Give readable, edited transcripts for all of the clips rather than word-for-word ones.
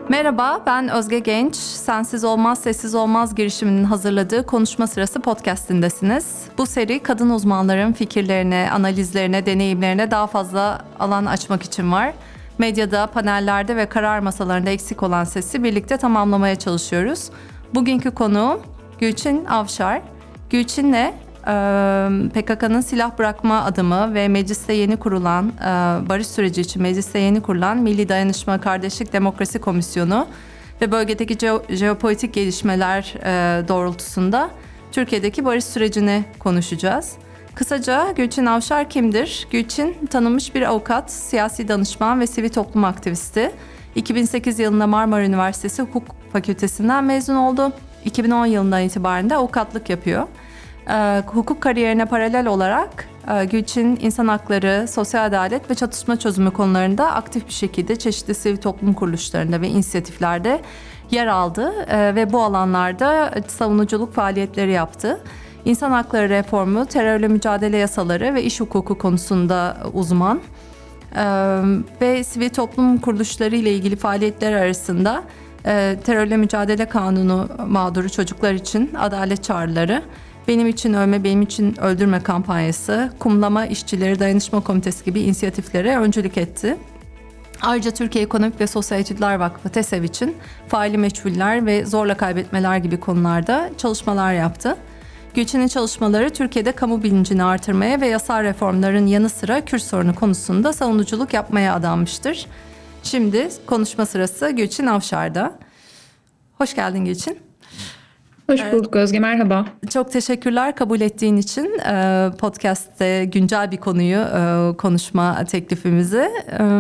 Merhaba, ben Özge Genç. Sensiz Olmaz, Sessiz Olmaz girişiminin hazırladığı Konuşma Sırası podcast'indesiniz. Bu seri kadın uzmanların fikirlerine, analizlerine, deneyimlerine daha fazla alan açmak için var. Medyada, panellerde ve karar masalarında eksik olan sesi birlikte tamamlamaya çalışıyoruz. Bugünkü konuğum Gülçin Avşar. Gülçin'le PKK'nın silah bırakma adımı ve mecliste yeni kurulan, barış süreci için mecliste yeni kurulan Milli Dayanışma Kardeşlik Demokrasi Komisyonu ve bölgedeki jeopolitik gelişmeler doğrultusunda Türkiye'deki barış sürecini konuşacağız. Kısaca Gülçin Avşar kimdir? Gülçin tanınmış bir avukat, siyasi danışman ve sivil toplum aktivisti. 2008 yılında Marmara Üniversitesi Hukuk Fakültesinden mezun oldu. 2010 yılından itibaren de avukatlık yapıyor. Hukuk kariyerine paralel olarak Gülçin insan hakları, sosyal adalet ve çatışma çözümü konularında aktif bir şekilde çeşitli sivil toplum kuruluşlarında ve inisiyatiflerde yer aldı ve bu alanlarda savunuculuk faaliyetleri yaptı. İnsan hakları reformu, terörle mücadele yasaları ve iş hukuku konusunda uzman ve sivil toplum kuruluşları ile ilgili faaliyetler arasında terörle mücadele kanunu mağduru çocuklar için adalet çağrıları, Benim için ölme, benim için öldürme kampanyası, Kumlama İşçileri Dayanışma Komitesi gibi inisiyatiflere öncülük etti. Ayrıca Türkiye Ekonomik ve Sosyal Etütler Vakfı TESEV için faili meçhuller ve zorla kaybetmeler gibi konularda çalışmalar yaptı. Gülçin'in çalışmaları Türkiye'de kamu bilincini artırmaya ve yasal reformların yanı sıra Kürt sorunu konusunda savunuculuk yapmaya adanmıştır. Şimdi konuşma sırası Gülçin Avşar'da. Hoş geldin Gülçin. Hoş bulduk Özge, merhaba. Çok teşekkürler kabul ettiğin için podcast'te güncel bir konuyu konuşma teklifimizi.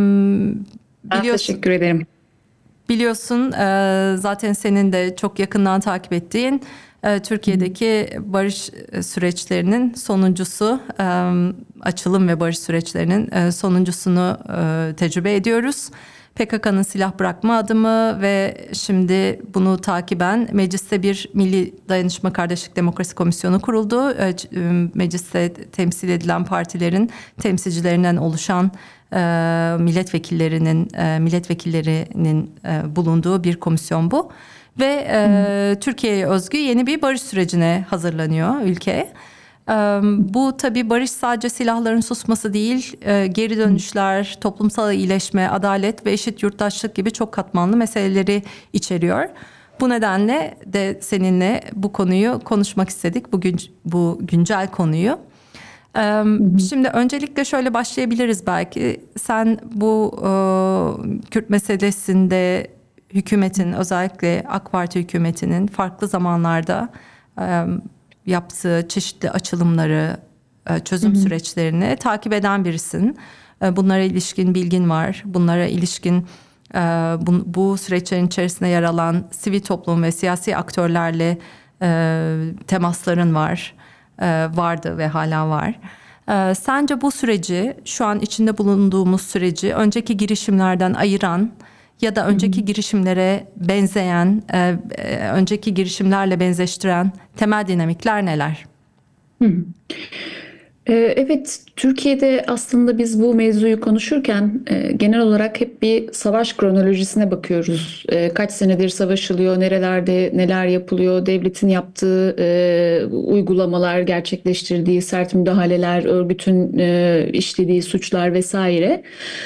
Ben teşekkür ederim. Biliyorsun zaten senin de çok yakından takip ettiğin Türkiye'deki barış süreçlerinin sonuncusu, açılım ve barış süreçlerinin sonuncusunu tecrübe ediyoruz. PKK'nın silah bırakma adımı ve şimdi bunu takiben mecliste bir Milli Dayanışma Kardeşlik Demokrasi Komisyonu kuruldu. Mecliste temsil edilen partilerin temsilcilerinden oluşan milletvekillerinin bulunduğu bir komisyon bu. Ve Türkiye'ye özgü yeni bir barış sürecine hazırlanıyor ülke. Bu tabii barış sadece silahların susması değil, geri dönüşler, toplumsal iyileşme, adalet ve eşit yurttaşlık gibi çok katmanlı meseleleri içeriyor. Bu nedenle de seninle bu konuyu konuşmak istedik, bu güncel konuyu. Şimdi öncelikle şöyle başlayabiliriz belki. Sen bu Kürt meselesinde hükümetin, özellikle AK Parti hükümetinin farklı zamanlarda yaptığı çeşitli açılımları, çözüm süreçlerini takip eden birisin. Bunlara ilişkin bilgin var. Bunlara ilişkin bu süreçlerin içerisinde yer alan sivil toplum ve siyasi aktörlerle temasların vardı ve hala var. Sence bu süreci, şu an içinde bulunduğumuz süreci önceki girişimlerden ayıran ya da önceki girişimlere benzeyen, önceki girişimlerle benzeştiren temel dinamikler neler? Evet, Türkiye'de aslında biz bu mevzuyu konuşurken genel olarak hep bir savaş kronolojisine bakıyoruz. Kaç senedir savaşılıyor, nerelerde neler yapılıyor, devletin yaptığı uygulamalar, gerçekleştirdiği sert müdahaleler, örgütün işlediği suçlar vesaire.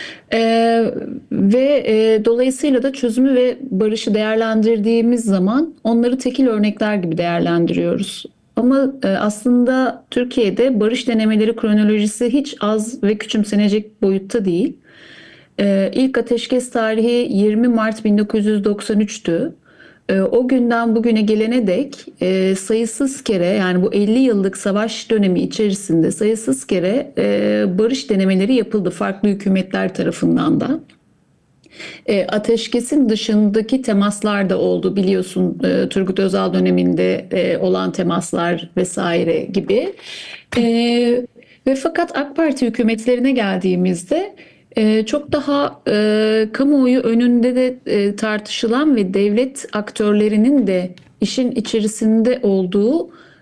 Dolayısıyla da çözümü ve barışı değerlendirdiğimiz zaman onları tekil örnekler gibi değerlendiriyoruz. Ama aslında Türkiye'de barış denemeleri kronolojisi hiç az ve küçümsenecek boyutta değil. İlk ateşkes tarihi 20 Mart 1993'tü. O günden bugüne gelene dek sayısız kere, yani bu 50 yıllık savaş dönemi içerisinde sayısız kere barış denemeleri yapıldı farklı hükümetler tarafından da. Ateşkesin dışındaki temaslar da oldu, biliyorsun, Turgut Özal döneminde olan temaslar vesaire gibi. Ve fakat AK Parti hükümetlerine geldiğimizde çok daha kamuoyu önünde de tartışılan ve devlet aktörlerinin de işin içerisinde olduğu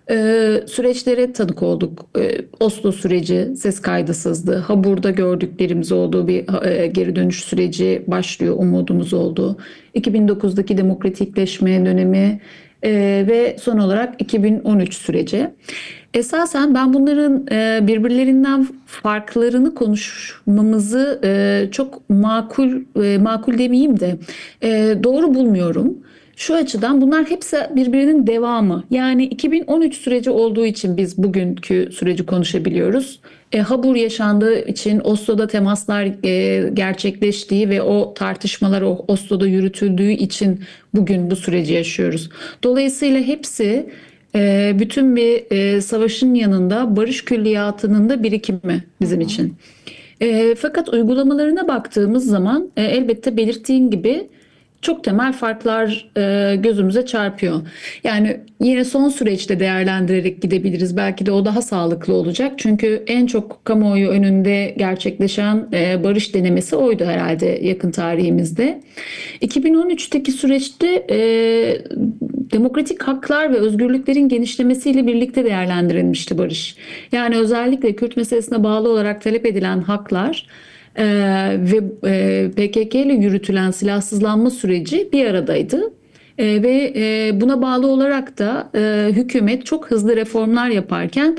Süreçlere tanık olduk. Oslo süreci ses kaydısızdı. Habur'da gördüklerimiz olduğu bir geri dönüş süreci başlıyor, umudumuz oldu. 2009'daki demokratikleşme dönemi ve son olarak 2013 süreci. Esasen ben bunların birbirlerinden farklarını konuşmamızı çok makul demeyeyim de doğru bulmuyorum. Şu açıdan bunlar hepsi birbirinin devamı. Yani 2013 süreci olduğu için biz bugünkü süreci konuşabiliyoruz. Habur yaşandığı için Oslo'da temaslar gerçekleştiği ve o tartışmalar Oslo'da yürütüldüğü için bugün bu süreci yaşıyoruz. Dolayısıyla hepsi bütün bir savaşın yanında barış külliyatının da birikimi bizim için. Fakat uygulamalarına baktığımız zaman elbette belirttiğin gibi çok temel farklar gözümüze çarpıyor. Yani yine son süreçte değerlendirerek gidebiliriz. Belki de o daha sağlıklı olacak. Çünkü en çok kamuoyu önünde gerçekleşen barış denemesi oydu herhalde yakın tarihimizde. 2013'teki süreçte demokratik haklar ve özgürlüklerin genişlemesiyle birlikte değerlendirilmişti barış. Yani özellikle Kürt meselesine bağlı olarak talep edilen haklar ve PKK ile yürütülen silahsızlanma süreci bir aradaydı. Ve buna bağlı olarak da hükümet çok hızlı reformlar yaparken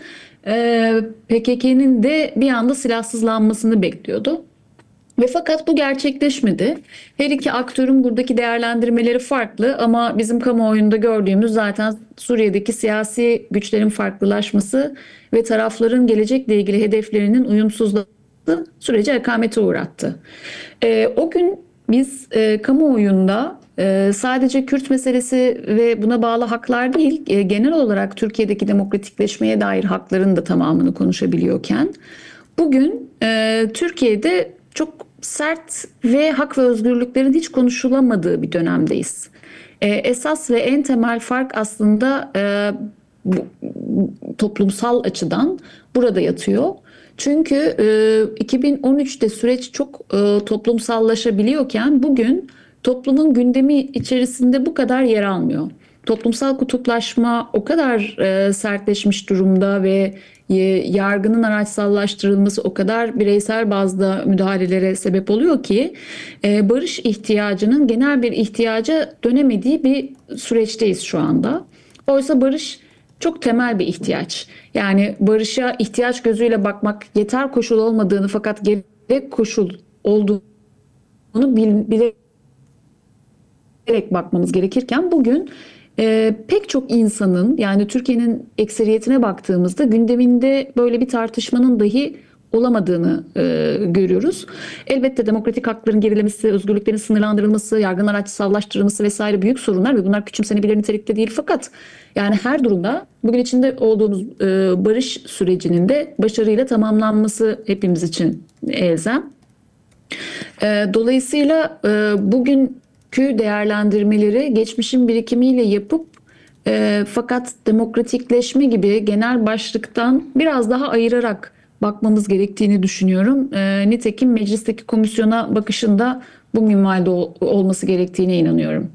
PKK'nın de bir anda silahsızlanmasını bekliyordu. Ve fakat bu gerçekleşmedi. Her iki aktörün buradaki değerlendirmeleri farklı ama bizim kamuoyunda gördüğümüz zaten Suriye'deki siyasi güçlerin farklılaşması ve tarafların gelecekle ilgili hedeflerinin uyumsuzluğu süreci akamete uğrattı. O gün biz kamuoyunda sadece Kürt meselesi ve buna bağlı haklar değil, genel olarak Türkiye'deki demokratikleşmeye dair hakların da tamamını konuşabiliyorken, bugün Türkiye'de çok sert ve hak ve özgürlüklerin hiç konuşulamadığı bir dönemdeyiz. Esas ve en temel fark aslında toplumsal açıdan burada yatıyor. Çünkü 2013'te süreç çok toplumsallaşabiliyorken bugün toplumun gündemi içerisinde bu kadar yer almıyor. Toplumsal kutuplaşma o kadar sertleşmiş durumda ve yargının araçsallaştırılması o kadar bireysel bazda müdahalelere sebep oluyor ki barış ihtiyacının genel bir ihtiyaca dönemediği bir süreçteyiz şu anda. Oysa barış çok temel bir ihtiyaç. Yani barışa ihtiyaç gözüyle bakmak yeter koşul olmadığını fakat gerek koşul olduğunu bilerek bakmamız gerekirken bugün pek çok insanın yani Türkiye'nin ekseriyetine baktığımızda gündeminde böyle bir tartışmanın dahi olamadığını görüyoruz. Elbette demokratik hakların gerilemesi, özgürlüklerin sınırlandırılması, yargının araçsallaştırılması vesaire büyük sorunlar ve bunlar küçümsenebilir nitelikte değil. Fakat yani her durumda bugün içinde olduğumuz barış sürecinin de başarıyla tamamlanması hepimiz için elzem. Dolayısıyla bugünkü değerlendirmeleri geçmişin birikimiyle yapıp fakat demokratikleşme gibi genel başlıktan biraz daha ayırarak bakmamız gerektiğini düşünüyorum. Nitekim meclisteki komisyona bakışında bu minvalde olması gerektiğine inanıyorum.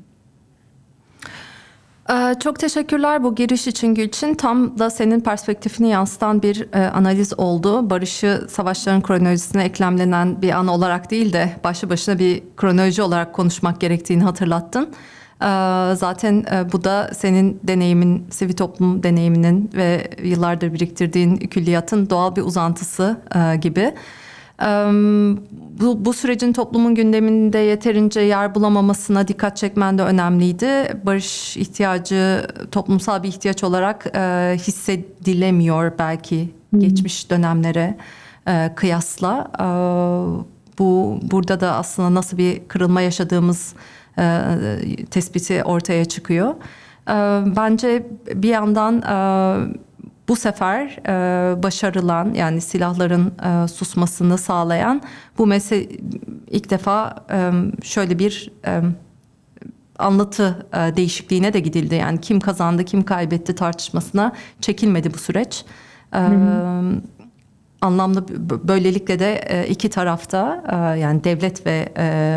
Çok teşekkürler bu giriş için Gülçin. Tam da senin perspektifini yansıtan bir analiz oldu. Barışı savaşların kronolojisine eklemlenen bir an olarak değil de başlı başına bir kronoloji olarak konuşmak gerektiğini hatırlattın. Zaten bu da senin deneyimin, sivil toplum deneyiminin ve yıllardır biriktirdiğin külliyatın doğal bir uzantısı gibi. Bu sürecin toplumun gündeminde yeterince yer bulamamasına dikkat çekmen de önemliydi. Barış ihtiyacı toplumsal bir ihtiyaç olarak hissedilemiyor belki geçmiş dönemlere kıyasla. Burada da aslında nasıl bir kırılma yaşadığımız tespiti ortaya çıkıyor. Bence bir yandan bu sefer başarılan yani silahların susmasını sağlayan bu mesele ilk defa şöyle bir anlatı değişikliğine de gidildi. Yani kim kazandı kim kaybetti tartışmasına çekilmedi bu süreç. Anlamlı böylelikle de iki tarafta yani devlet ve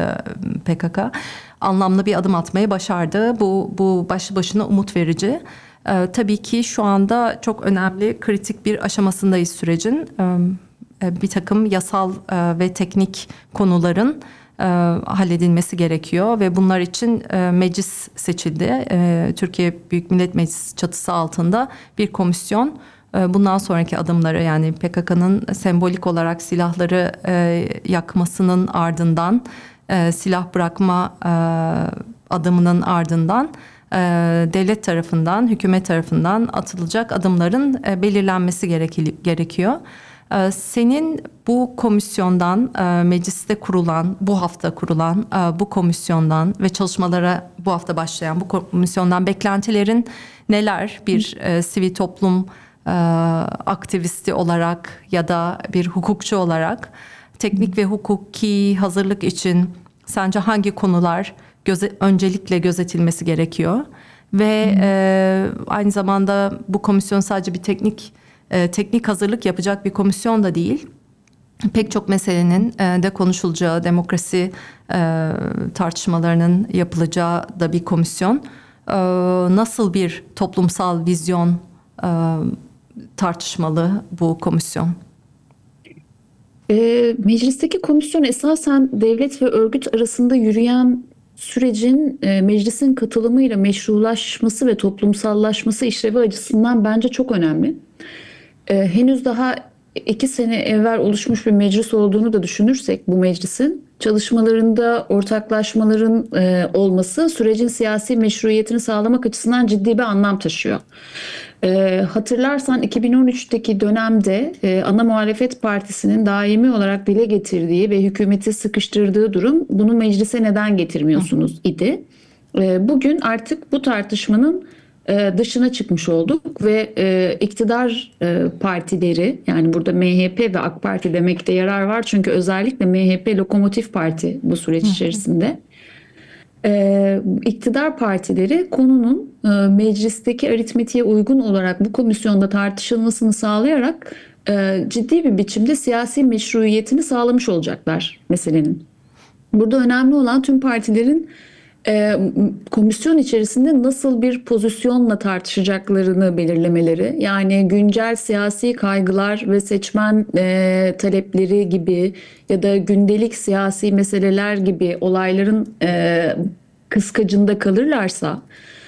PKK anlamlı bir adım atmayı başardı. Bu başlı başına umut verici. Tabii ki şu anda çok önemli, kritik bir aşamasındayız sürecin. Bir takım yasal ve teknik konuların halledilmesi gerekiyor ve bunlar için meclis seçildi. Türkiye Büyük Millet Meclisi çatısı altında bir komisyon bundan sonraki adımları, yani PKK'nın sembolik olarak silahları yakmasının ardından, silah bırakma adımının ardından devlet tarafından, hükümet tarafından atılacak adımların belirlenmesi gerekiyor. Senin bu komisyondan, mecliste kurulan, bu hafta kurulan bu komisyondan ve çalışmalara bu hafta başlayan bu komisyondan beklentilerin neler? Bir sivil toplum aktivisti olarak ya da bir hukukçu olarak teknik ve hukuki hazırlık için sence hangi konular öncelikle gözetilmesi gerekiyor? Ve aynı zamanda bu komisyon sadece bir teknik hazırlık yapacak bir komisyon da değil. Pek çok meselenin de konuşulacağı, demokrasi tartışmalarının yapılacağı da bir komisyon. Nasıl bir toplumsal vizyon tartışmalı bu komisyon? Meclisteki komisyon esasen devlet ve örgüt arasında yürüyen sürecin meclisin katılımıyla meşrulaşması ve toplumsallaşması işlevi açısından bence çok önemli. Henüz daha 2 sene evvel oluşmuş bir meclis olduğunu da düşünürsek bu meclisin çalışmalarında ortaklaşmaların olması sürecin siyasi meşruiyetini sağlamak açısından ciddi bir anlam taşıyor. Hatırlarsan 2013'teki dönemde ana muhalefet partisinin daimi olarak dile getirdiği ve hükümeti sıkıştırdığı durum, bunu meclise neden getirmiyorsunuz idi. Bugün artık bu tartışmanın dışına çıkmış olduk ve iktidar partileri, yani burada MHP ve AK Parti demekte yarar var çünkü özellikle MHP lokomotif parti bu süreç içerisinde. İktidar partileri konunun meclisteki aritmetiğe uygun olarak bu komisyonda tartışılmasını sağlayarak ciddi bir biçimde siyasi meşruiyetini sağlamış olacaklar meselenin. Burada önemli olan tüm partilerin komisyon içerisinde nasıl bir pozisyonla tartışacaklarını belirlemeleri. Yani güncel siyasi kaygılar ve seçmen talepleri gibi ya da gündelik siyasi meseleler gibi olayların kıskacında kalırlarsa,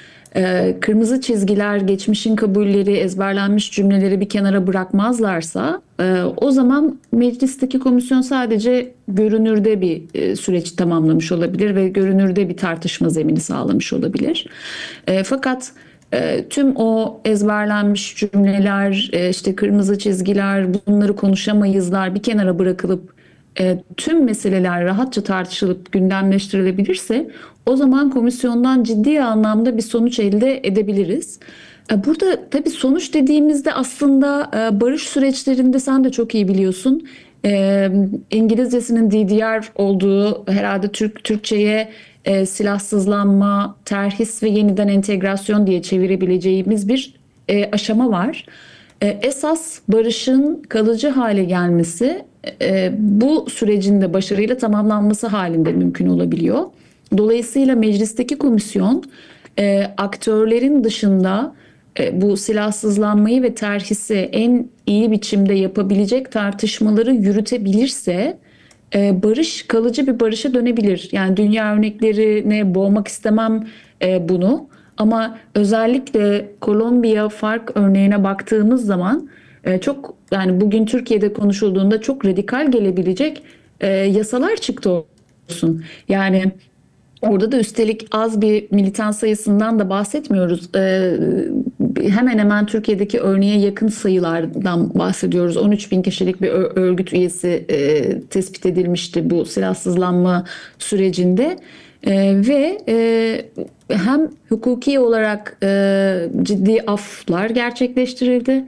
kırmızı çizgiler, geçmişin kabulleri, ezberlenmiş cümleleri bir kenara bırakmazlarsa, o zaman meclisteki komisyon sadece görünürde bir süreç tamamlamış olabilir ve görünürde bir tartışma zemini sağlamış olabilir. Fakat tüm o ezberlenmiş cümleler, işte kırmızı çizgiler, bunları konuşamayızlar bir kenara bırakılıp tüm meseleler rahatça tartışılıp gündemleştirilebilirse, o zaman komisyondan ciddi anlamda bir sonuç elde edebiliriz. Burada tabii sonuç dediğimizde aslında barış süreçlerinde sen de çok iyi biliyorsun. İngilizcesinin DDR olduğu, herhalde Türkçe'ye silahsızlanma, terhis ve yeniden entegrasyon diye çevirebileceğimiz bir aşama var. Esas barışın kalıcı hale gelmesi bu sürecin de başarıyla tamamlanması halinde mümkün olabiliyor. Dolayısıyla meclisteki komisyon aktörlerin dışında bu silahsızlanmayı ve terhisi en iyi biçimde yapabilecek tartışmaları yürütebilirse barış kalıcı bir barışa dönebilir. Yani dünya örneklerine boğmak istemem bunu. Ama özellikle Kolombiya FARC örneğine baktığımız zaman çok, yani bugün Türkiye'de konuşulduğunda çok radikal gelebilecek yasalar çıktı olsun. Yani orada da üstelik az bir militan sayısından da bahsetmiyoruz. Hemen hemen Türkiye'deki örneğe yakın sayılardan bahsediyoruz. 13 bin kişilik bir örgüt üyesi tespit edilmişti bu silahsızlanma sürecinde. Ve hem hukuki olarak ciddi aflar gerçekleştirildi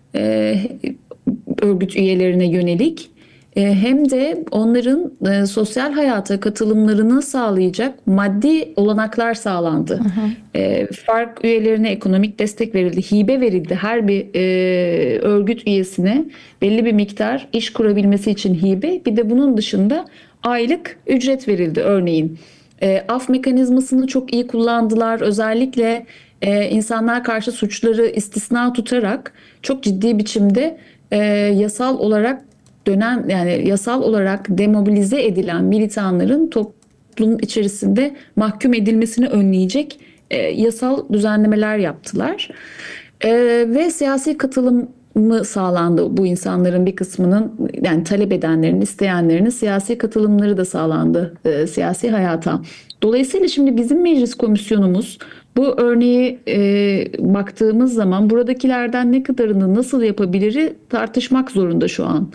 örgüt üyelerine yönelik, hem de onların sosyal hayata katılımlarını sağlayacak maddi olanaklar sağlandı. FARC üyelerine ekonomik destek verildi, hibe verildi. Her bir örgüt üyesine belli bir miktar iş kurabilmesi için hibe, bir de bunun dışında aylık ücret verildi örneğin. Af mekanizmasını çok iyi kullandılar. Özellikle insanlar karşı suçları istisna tutarak çok ciddi biçimde yasal olarak yani yasal olarak demobilize edilen militanların toplum içerisinde mahkum edilmesini önleyecek yasal düzenlemeler yaptılar. Ve siyasi katılımı sağlandı bu insanların bir kısmının, yani talep edenlerin, isteyenlerin siyasi katılımları da sağlandı siyasi hayata. Dolayısıyla şimdi bizim meclis komisyonumuz bu örneği baktığımız zaman buradakilerden ne kadarını nasıl yapabiliri tartışmak zorunda şu an.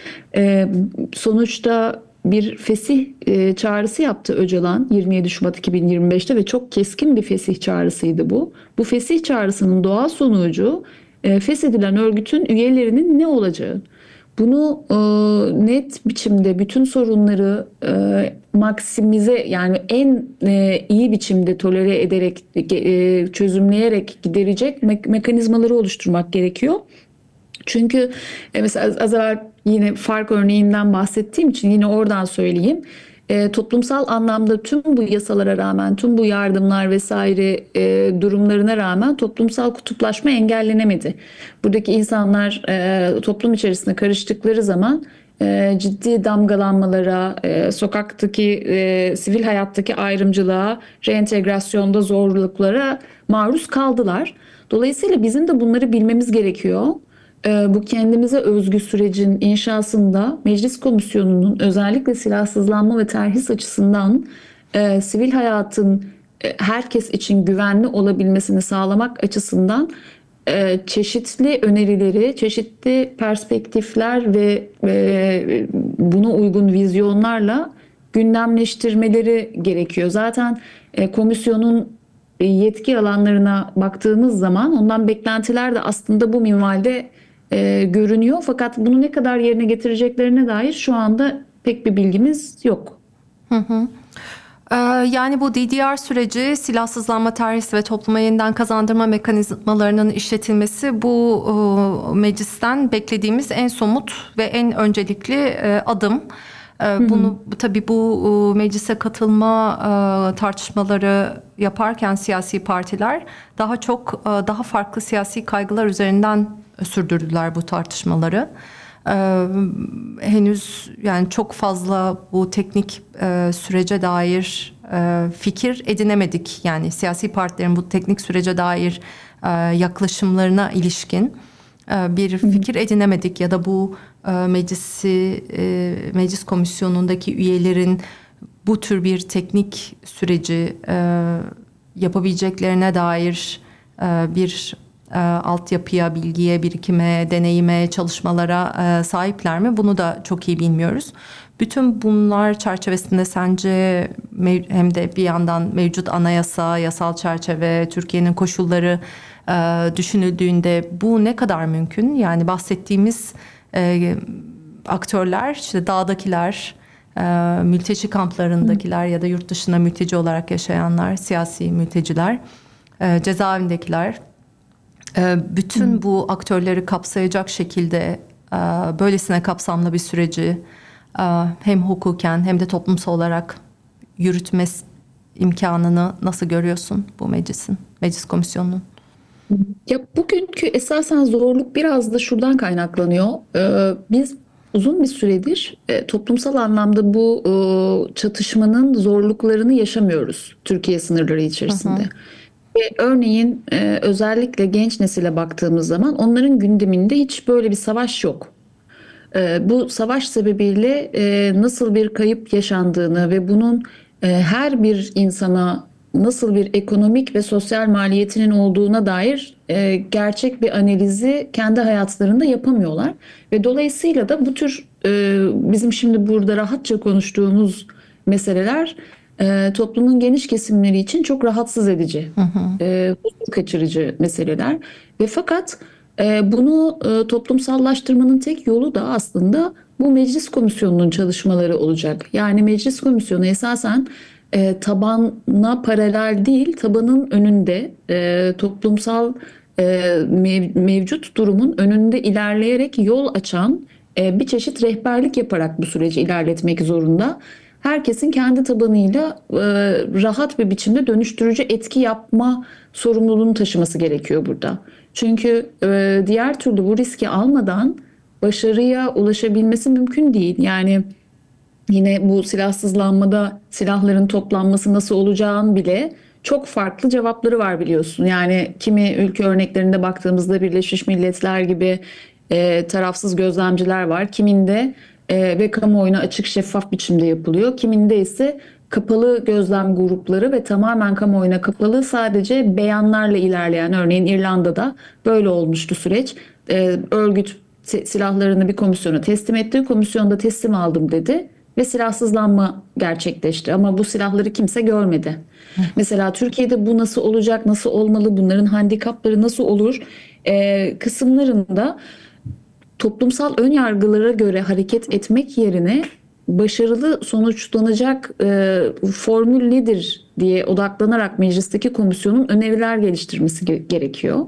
Sonuçta bir fesih çağrısı yaptı Öcalan 27 Şubat 2025'te ve çok keskin bir fesih çağrısıydı bu. Bu fesih çağrısının doğal sonucu feshedilen örgütün üyelerinin ne olacağı. Bunu net biçimde bütün sorunları maksimize, yani en iyi biçimde tolere ederek, çözümleyerek giderecek mekanizmaları oluşturmak gerekiyor. Çünkü mesela az evvel yine fark örneğinden bahsettiğim için yine oradan söyleyeyim. Toplumsal anlamda tüm bu yasalara rağmen, tüm bu yardımlar vesaire durumlarına rağmen toplumsal kutuplaşma engellenemedi. Buradaki insanlar toplum içerisinde karıştıkları zaman ciddi damgalanmalara, sokaktaki, sivil hayattaki ayrımcılığa, reentegrasyonda zorluklara maruz kaldılar. Dolayısıyla bizim de bunları bilmemiz gerekiyor. Bu kendimize özgü sürecin inşasında Meclis Komisyonu'nun özellikle silahsızlanma ve terhis açısından sivil hayatın herkes için güvenli olabilmesini sağlamak açısından çeşitli önerileri, çeşitli perspektifler ve buna uygun vizyonlarla gündemleştirmeleri gerekiyor. Zaten komisyonun yetki alanlarına baktığımız zaman ondan beklentiler de aslında bu minvalde görünüyor. Fakat bunu ne kadar yerine getireceklerine dair şu anda pek bir bilgimiz yok. Yani bu DDR süreci, silahsızlanma, terhis ve topluma yeniden kazandırma mekanizmalarının işletilmesi bu meclisten beklediğimiz en somut ve en öncelikli adım. Bunu tabii bu meclise katılma tartışmaları yaparken siyasi partiler daha çok daha farklı siyasi kaygılar üzerinden sürdürdüler bu tartışmaları. Henüz yani çok fazla bu teknik sürece dair fikir edinemedik. Yani siyasi partilerin bu teknik sürece dair yaklaşımlarına ilişkin bir fikir edinemedik ya da bu meclis komisyonundaki üyelerin bu tür bir teknik süreci yapabileceklerine dair bir altyapıya, bilgiye, birikime, deneyime, çalışmalara sahipler mi? Bunu da çok iyi bilmiyoruz. Bütün bunlar çerçevesinde sence hem de bir yandan mevcut anayasa, yasal çerçeve, Türkiye'nin koşulları düşünüldüğünde bu ne kadar mümkün? Yani bahsettiğimiz aktörler, işte dağdakiler, mülteci kamplarındakiler ya da yurt dışında mülteci olarak yaşayanlar, siyasi mülteciler, cezaevindekiler, bütün bu aktörleri kapsayacak şekilde böylesine kapsamlı bir süreci hem hukuken hem de toplumsal olarak yürütme imkanını nasıl görüyorsun bu meclis komisyonunun? Ya bugünkü esasen zorluk biraz da şuradan kaynaklanıyor. Biz uzun bir süredir toplumsal anlamda bu çatışmanın zorluklarını yaşamıyoruz Türkiye sınırları içerisinde. Örneğin özellikle genç nesile baktığımız zaman onların gündeminde hiç böyle bir savaş yok. Bu savaş sebebiyle nasıl bir kayıp yaşandığını ve bunun her bir insana nasıl bir ekonomik ve sosyal maliyetinin olduğuna dair gerçek bir analizi kendi hayatlarında yapamıyorlar. Ve dolayısıyla da bu tür bizim şimdi burada rahatça konuştuğumuz meseleler toplumun geniş kesimleri için çok rahatsız edici, huzur kaçırıcı meseleler. Ve fakat bunu toplumsallaştırmanın tek yolu da aslında bu meclis komisyonunun çalışmaları olacak. Yani meclis komisyonu esasen tabana paralel değil, tabanın önünde toplumsal mevcut durumun önünde ilerleyerek yol açan bir çeşit rehberlik yaparak bu süreci ilerletmek zorunda. herkesin kendi tabanıyla rahat bir biçimde dönüştürücü etki yapma sorumluluğunu taşıması gerekiyor burada. Çünkü diğer türlü bu riski almadan başarıya ulaşabilmesi mümkün değil. Yani yine bu silahsızlanmada silahların toplanması nasıl olacağını bile çok farklı cevapları var biliyorsun. Yani kimi ülke örneklerinde baktığımızda Birleşmiş Milletler gibi tarafsız gözlemciler var. Kiminde ve kamuoyuna açık şeffaf biçimde yapılıyor. Kiminde ise kapalı gözlem grupları ve tamamen kamuoyuna kapalı sadece beyanlarla ilerleyen, örneğin İrlanda'da böyle olmuştu süreç. Örgüt silahlarını bir komisyona teslim etti. Komisyonda teslim aldım dedi ve silahsızlanma gerçekleşti. Ama bu silahları kimse görmedi. Mesela Türkiye'de bu nasıl olacak, nasıl olmalı, bunların handikapları nasıl olur kısımlarında toplumsal ön yargılara göre hareket etmek yerine başarılı sonuçlanacak formül nedir diye odaklanarak meclisteki komisyonun öneriler geliştirmesi gerekiyor.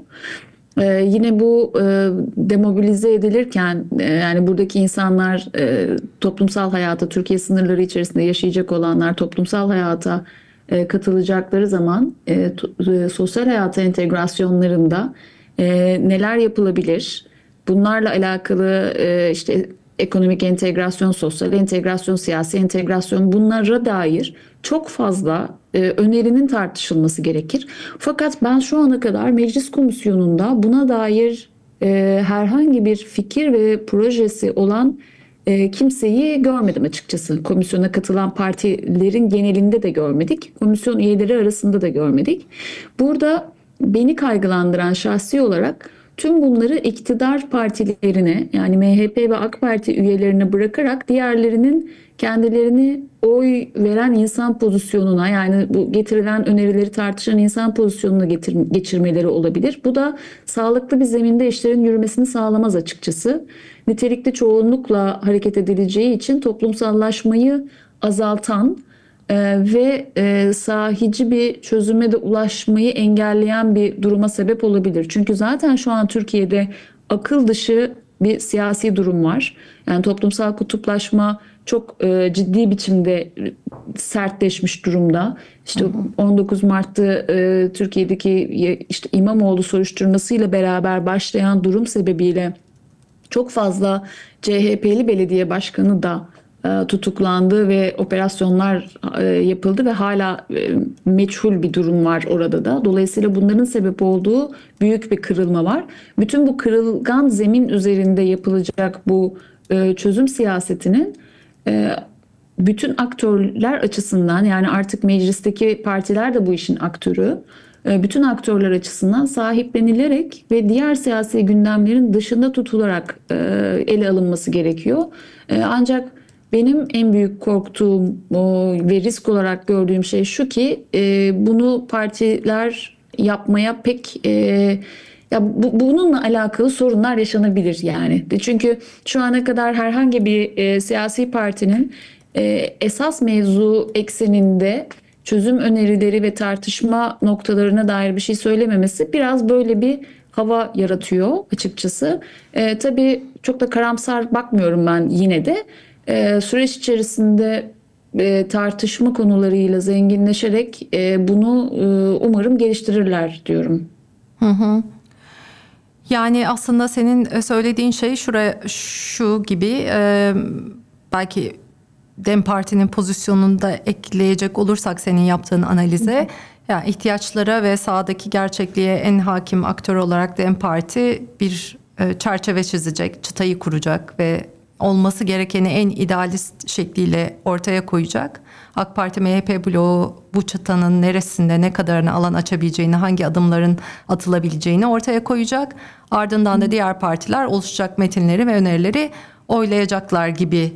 Yine bu demobilize edilirken yani buradaki insanlar toplumsal hayata, Türkiye sınırları içerisinde yaşayacak olanlar toplumsal hayata katılacakları zaman sosyal hayata entegrasyonlarında neler yapılabilir? Bunlarla alakalı işte ekonomik entegrasyon, sosyal entegrasyon, siyasi entegrasyon, bunlara dair çok fazla önerinin tartışılması gerekir. Fakat ben şu ana kadar meclis komisyonunda buna dair herhangi bir fikir ve projesi olan kimseyi görmedim açıkçası. Komisyona katılan partilerin genelinde de görmedik. Komisyon üyeleri arasında da görmedik. Burada beni kaygılandıran şahsi olarak tüm bunları iktidar partilerine, yani MHP ve AK Parti üyelerine bırakarak diğerlerinin kendilerini oy veren insan pozisyonuna, yani bu getirilen önerileri tartışan insan pozisyonuna geçirmeleri olabilir. Bu da sağlıklı bir zeminde işlerin yürümesini sağlamaz açıkçası. Nitelikli çoğunlukla hareket edileceği için toplumsallaşmayı azaltan ve sahici bir çözüme de ulaşmayı engelleyen bir duruma sebep olabilir. Çünkü zaten şu an Türkiye'de akıl dışı bir siyasi durum var. Yani toplumsal kutuplaşma çok ciddi biçimde sertleşmiş durumda. İşte 19 Mart'ta Türkiye'deki işte İmamoğlu soruşturmasıyla beraber başlayan durum sebebiyle çok fazla CHP'li belediye başkanı da tutuklandı ve operasyonlar yapıldı ve hala meçhul bir durum var orada da. Dolayısıyla bunların sebep olduğu büyük bir kırılma var. Bütün bu kırılgan zemin üzerinde yapılacak bu çözüm siyasetinin bütün aktörler açısından, yani artık meclisteki partiler de bu işin aktörü, bütün aktörler açısından sahiplenilerek ve diğer siyasi gündemlerin dışında tutularak ele alınması gerekiyor. Ancak benim en büyük korktuğum ve risk olarak gördüğüm şey şu ki bunu partiler yapmaya pek bununla alakalı sorunlar yaşanabilir yani. Çünkü şu ana kadar herhangi bir siyasi partinin esas mevzu ekseninde çözüm önerileri ve tartışma noktalarına dair bir şey söylememesi biraz böyle bir hava yaratıyor açıkçası. Tabii çok da karamsar bakmıyorum ben yine de. Süreç içerisinde tartışma konularıyla zenginleşerek bunu umarım geliştirirler diyorum. Hı hı. Yani aslında senin söylediğin şey şu gibi, belki DEM Parti'nin pozisyonunu da ekleyecek olursak senin yaptığın analize, yani ihtiyaçlara ve sahadaki gerçekliğe en hakim aktör olarak DEM Parti bir çerçeve çizecek, çıtayı kuracak ve olması gerekeni en idealist şekliyle ortaya koyacak. AK Parti MHP bloğu bu çıtanın neresinde ne kadarını alan açabileceğini, hangi adımların atılabileceğini ortaya koyacak. Ardından da diğer partiler oluşacak metinleri ve önerileri oylayacaklar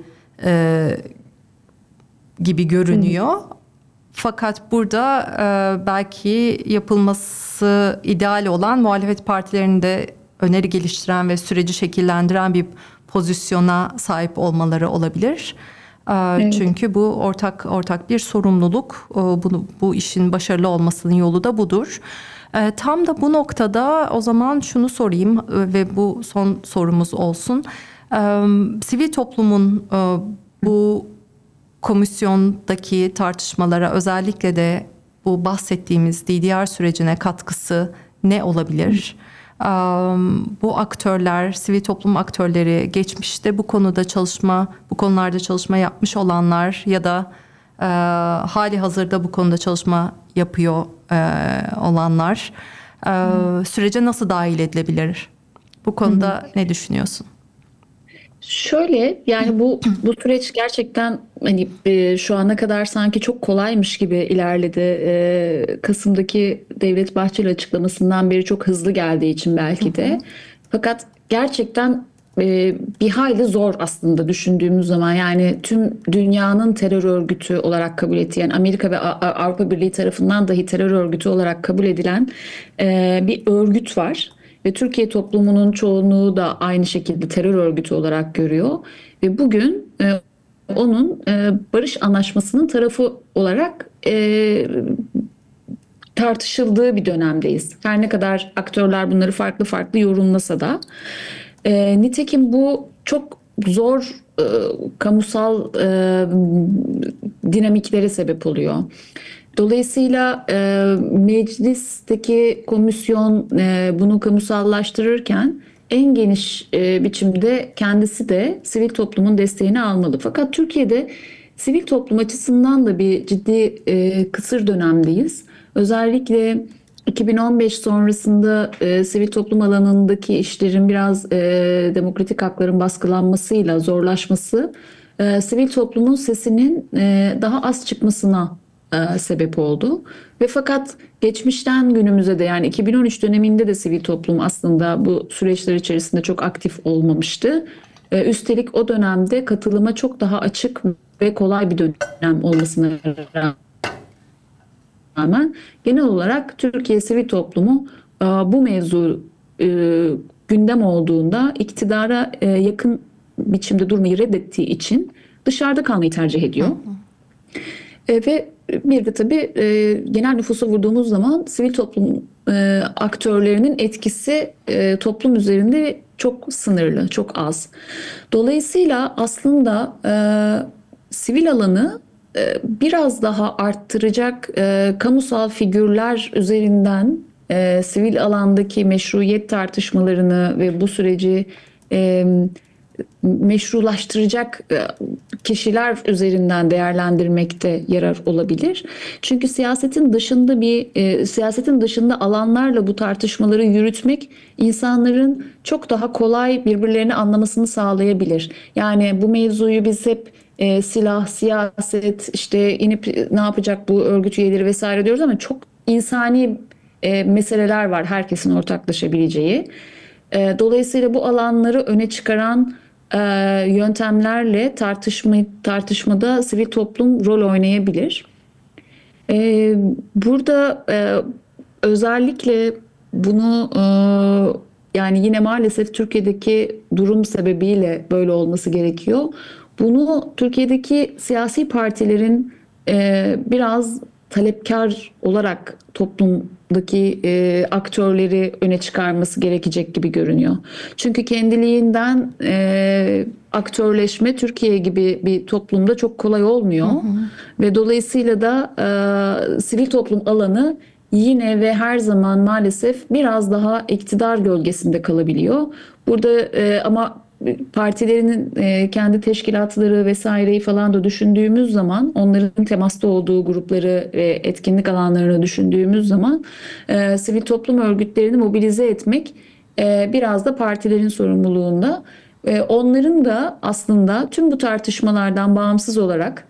gibi görünüyor. Fakat burada belki yapılması ideal olan muhalefet partilerinin de öneri geliştiren ve süreci şekillendiren bir pozisyona sahip olmaları olabilir. Evet. Çünkü bu ortak bir sorumluluk. Bu işin başarılı olmasının yolu da budur. Tam da bu noktada o zaman şunu sorayım ve bu son sorumuz olsun. Sivil toplumun bu komisyondaki tartışmalara, özellikle de bu bahsettiğimiz DDR sürecine katkısı ne olabilir? Bu aktörler, sivil toplum aktörleri, geçmişte bu konularda çalışma yapmış olanlar ya da hali hazırda bu konuda çalışma yapıyor olanlar sürece nasıl dahil edilebilir? Bu konuda ne düşünüyorsun? Şöyle, yani bu süreç gerçekten hani şu ana kadar sanki çok kolaymış gibi ilerledi. Kasım'daki Devlet Bahçeli açıklamasından beri çok hızlı geldiği için belki de. Fakat gerçekten bir hayli zor aslında düşündüğümüz zaman. Yani tüm dünyanın terör örgütü olarak kabul ettiği, yani Amerika ve Avrupa Birliği tarafından dahi terör örgütü olarak kabul edilen bir örgüt var. Ve Türkiye toplumunun çoğunluğu da aynı şekilde terör örgütü olarak görüyor. Ve bugün onun barış anlaşmasının tarafı olarak tartışıldığı bir dönemdeyiz. Her ne kadar aktörler bunları farklı farklı yorumlasa da. Nitekim bu çok zor kamusal dinamiklere sebep oluyor. Dolayısıyla meclisteki komisyon bunu kamusallaştırırken en geniş biçimde kendisi de sivil toplumun desteğini almalı. Fakat Türkiye'de sivil toplum açısından da bir ciddi kısır dönemdeyiz. Özellikle 2015 sonrasında sivil toplum alanındaki işlerin biraz demokratik hakların baskılanmasıyla zorlaşması sivil toplumun sesinin daha az çıkmasına sebep oldu. Ve fakat geçmişten günümüze de, yani 2013 döneminde de sivil toplum aslında bu süreçler içerisinde çok aktif olmamıştı. Üstelik o dönemde katılıma çok daha açık ve kolay bir dönem olmasına rağmen genel olarak Türkiye sivil toplumu bu mevzu gündem olduğunda iktidara yakın biçimde durmayı reddettiği için dışarıda kalmayı tercih ediyor. Ve bir de tabii genel nüfusa vurduğumuz zaman sivil toplum aktörlerinin etkisi toplum üzerinde çok sınırlı, çok az. Dolayısıyla aslında sivil alanı biraz daha arttıracak kamusal figürler üzerinden sivil alandaki meşruiyet tartışmalarını ve bu süreci meşrulaştıracak kişiler üzerinden değerlendirmekte yarar olabilir. Çünkü siyasetin dışında alanlarla bu tartışmaları yürütmek insanların çok daha kolay birbirlerini anlamasını sağlayabilir. Yani bu mevzuyu biz hep silah, siyaset, işte inip ne yapacak bu örgüt üyeleri vesaire diyoruz ama çok insani meseleler var herkesin ortaklaşabileceği. Dolayısıyla bu alanları öne çıkaran yöntemlerle tartışmada sivil toplum rol oynayabilir. Burada özellikle bunu yani yine maalesef Türkiye'deki durum sebebiyle böyle olması gerekiyor. Bunu Türkiye'deki siyasi partilerin biraz talepkar olarak toplumdaki aktörleri öne çıkarması gerekecek gibi görünüyor. Çünkü kendiliğinden aktörleşme Türkiye gibi bir toplumda çok kolay olmuyor. Ve dolayısıyla da sivil toplum alanı yine ve her zaman maalesef biraz daha iktidar gölgesinde kalabiliyor. Burada ama partilerinin kendi teşkilatları vesaireyi falan da düşündüğümüz zaman, onların temasta olduğu grupları ve etkinlik alanlarını düşündüğümüz zaman sivil toplum örgütlerini mobilize etmek biraz da partilerin sorumluluğunda. Onların da aslında tüm bu tartışmalardan bağımsız olarak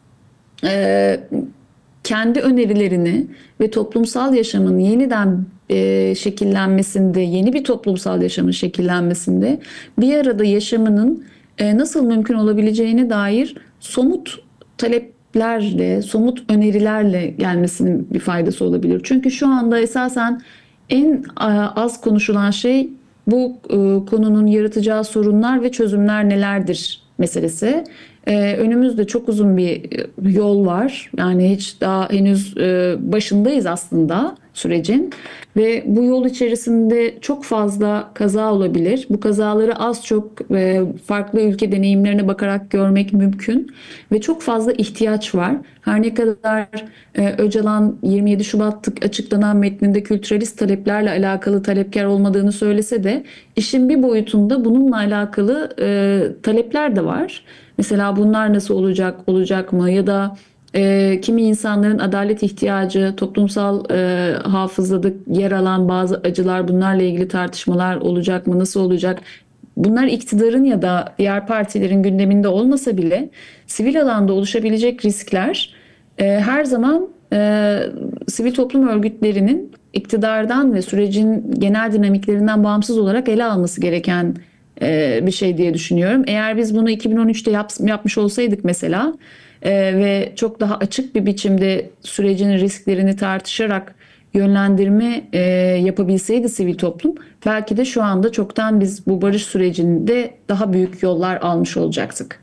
kendi önerilerini ve toplumsal yaşamın yeniden şekillenmesinde, yeni bir toplumsal yaşamın şekillenmesinde bir arada yaşamının nasıl mümkün olabileceğine dair somut taleplerle, somut önerilerle gelmesinin bir faydası olabilir. Çünkü şu anda esasen en az konuşulan şey bu konunun yaratacağı sorunlar ve çözümler nelerdir meselesi. Önümüzde çok uzun bir yol var. Yani hiç daha henüz başındayız aslında. sürecin ve bu yol içerisinde çok fazla kaza olabilir. Bu kazaları az çok farklı ülke deneyimlerine bakarak görmek mümkün ve çok fazla ihtiyaç var. Her ne kadar Öcalan 27 Şubat açıklanan metninde kültüralist taleplerle alakalı talepkar olmadığını söylese de işin bir boyutunda bununla alakalı talepler de var. Mesela bunlar nasıl olacak, olacak mı, ya da kimi insanların adalet ihtiyacı, toplumsal hafızada yer alan bazı acılar, bunlarla ilgili tartışmalar olacak mı, nasıl olacak? Bunlar iktidarın ya da diğer partilerin gündeminde olmasa bile sivil alanda oluşabilecek riskler her zaman sivil toplum örgütlerinin iktidardan ve sürecin genel dinamiklerinden bağımsız olarak ele alması gereken bir şey diye düşünüyorum. Eğer biz bunu 2013'te yapmış olsaydık mesela ve çok daha açık bir biçimde sürecin risklerini tartışarak yönlendirme yapabilseydi sivil toplum, belki de şu anda çoktan biz bu barış sürecinde daha büyük yollar almış olacaktık.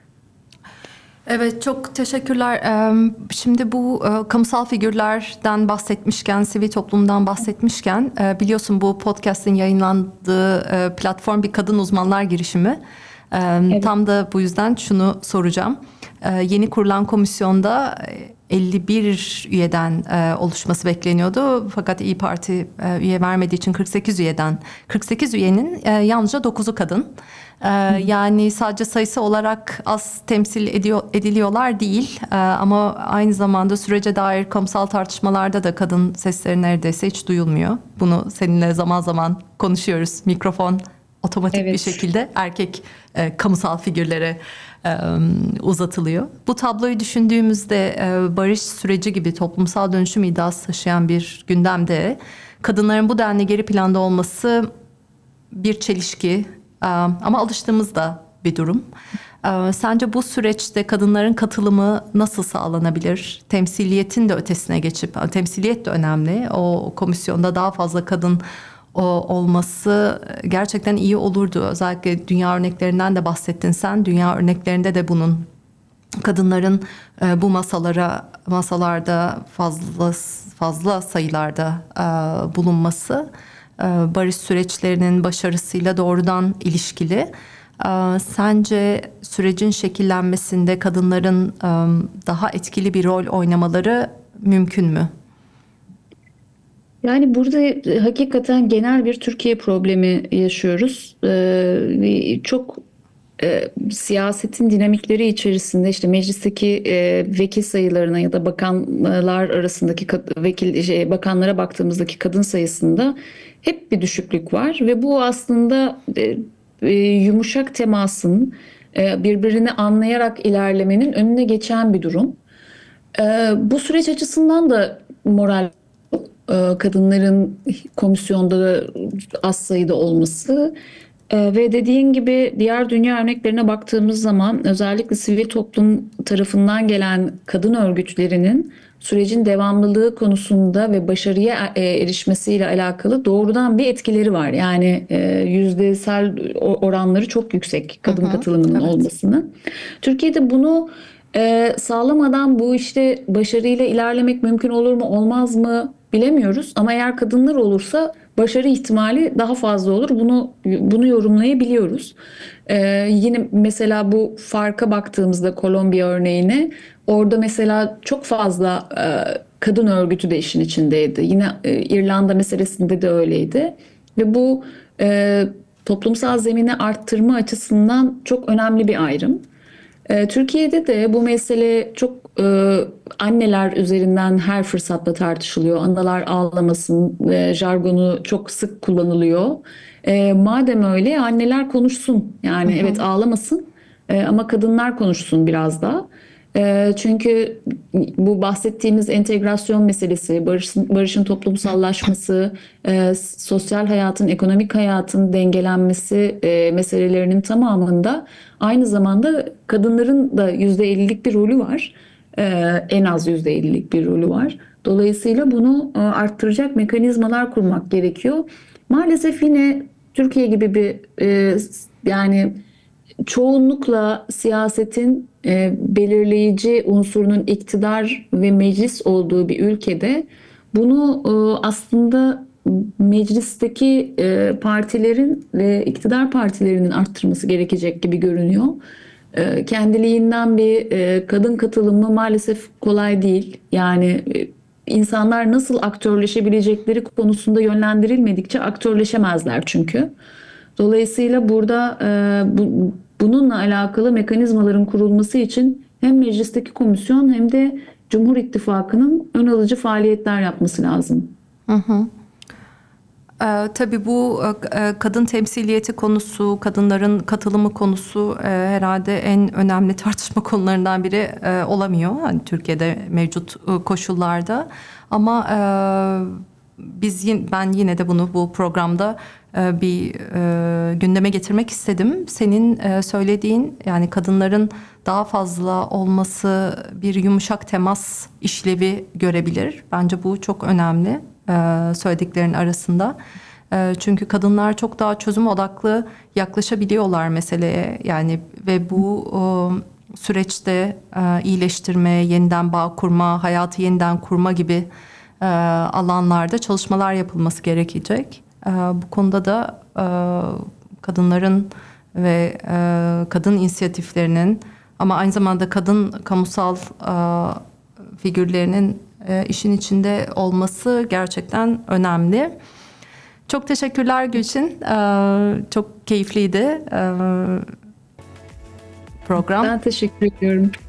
Evet, çok teşekkürler. Şimdi bu kamusal figürlerden bahsetmişken, sivil toplumdan bahsetmişken, biliyorsun bu podcast'in yayınlandığı platform bir kadın uzmanlar girişimi. Evet. Tam da bu yüzden şunu soracağım. Yeni kurulan komisyonda 51 üyeden oluşması bekleniyordu. Fakat İYİ Parti üye vermediği için 48 üyenin yalnızca 9'u kadın. Yani sadece sayısı olarak az temsil ediliyorlar değil, ama aynı zamanda sürece dair kamusal tartışmalarda da kadın sesleri neredeyse hiç duyulmuyor. Bunu seninle zaman zaman konuşuyoruz. Mikrofon otomatik bir şekilde erkek kamusal figürlere uzatılıyor. Bu tabloyu düşündüğümüzde barış süreci gibi toplumsal dönüşüm iddiası taşıyan bir gündemde kadınların bu denli geri planda olması bir çelişki, ama alıştığımız da bir durum. Sence bu süreçte kadınların katılımı nasıl sağlanabilir? Temsiliyetin de ötesine geçip, temsiliyet de önemli. O komisyonda daha fazla kadın olması gerçekten iyi olurdu. Özellikle dünya örneklerinden de bahsettin sen. Dünya örneklerinde de bunun kadınların bu masalarda fazla sayılarda bulunması barış süreçlerinin başarısıyla doğrudan ilişkili. Sence sürecin şekillenmesinde kadınların daha etkili bir rol oynamaları mümkün mü? Yani burada hakikaten genel bir Türkiye problemi yaşıyoruz. Çok siyasetin dinamikleri içerisinde işte meclisteki vekil sayılarına ya da bakanlar arasındaki bakanlara baktığımızdaki kadın sayısında hep bir düşüklük var ve bu aslında yumuşak temasın, birbirini anlayarak ilerlemenin önüne geçen bir durum. Bu süreç açısından da moral, kadınların komisyonda az sayıda olması ve dediğin gibi diğer dünya örneklerine baktığımız zaman özellikle sivil toplum tarafından gelen kadın örgütlerinin sürecin devamlılığı konusunda ve başarıya erişmesiyle alakalı doğrudan bir etkileri var. Yani yüzdesel oranları çok yüksek kadın katılımının olmasını. Türkiye'de bunu sağlamadan bu işte başarıyla ilerlemek mümkün olur mu olmaz mı bilemiyoruz. Ama eğer kadınlar olursa başarı ihtimali daha fazla olur. Bunu yorumlayabiliyoruz. Yine mesela bu farka baktığımızda Kolombiya örneğine, orada mesela çok fazla kadın örgütü de işin içindeydi. Yine İrlanda meselesinde de öyleydi. Ve bu toplumsal zemini arttırma açısından çok önemli bir ayrım. Türkiye'de de bu mesele çok anneler üzerinden her fırsatta tartışılıyor. Analar ağlamasın jargonu çok sık kullanılıyor. Madem öyle anneler konuşsun. Yani evet ağlamasın ama kadınlar konuşsun biraz da. Çünkü bu bahsettiğimiz entegrasyon meselesi, barışın toplumsallaşması, sosyal hayatın, ekonomik hayatın dengelenmesi meselelerinin tamamında aynı zamanda kadınların da %50'lik bir rolü var. En az %50'lik bir rolü var. Dolayısıyla bunu arttıracak mekanizmalar kurmak gerekiyor. Maalesef yine Türkiye gibi bir yani çoğunlukla siyasetin belirleyici unsurunun iktidar ve meclis olduğu bir ülkede Bunu aslında meclisteki partilerin ve iktidar partilerinin arttırması gerekecek gibi görünüyor. Kendiliğinden bir kadın katılımı maalesef kolay değil. Yani insanlar nasıl aktörleşebilecekleri konusunda yönlendirilmedikçe aktörleşemezler çünkü. Dolayısıyla burada bununla alakalı mekanizmaların kurulması için hem meclisteki komisyon hem de Cumhur İttifakı'nın ön alıcı faaliyetler yapması lazım. Tabii bu kadın temsiliyeti konusu, kadınların katılımı konusu herhalde en önemli tartışma konularından biri olamıyor. Hani Türkiye'de mevcut koşullarda. Ama ben yine de bunu bu programda bir gündeme getirmek istedim. Senin söylediğin, yani kadınların daha fazla olması bir yumuşak temas işlevi görebilir. Bence bu çok önemli söylediklerin arasında. Çünkü kadınlar çok daha çözüm odaklı yaklaşabiliyorlar meseleye. Yani ve bu süreçte iyileştirme, yeniden bağ kurma, hayatı yeniden kurma gibi alanlarda çalışmalar yapılması gerekecek. Bu konuda da kadınların ve kadın inisiyatiflerinin, ama aynı zamanda kadın kamusal figürlerinin işin içinde olması gerçekten önemli. Çok teşekkürler Gülçin. Çok keyifliydi program. Ben teşekkür ediyorum.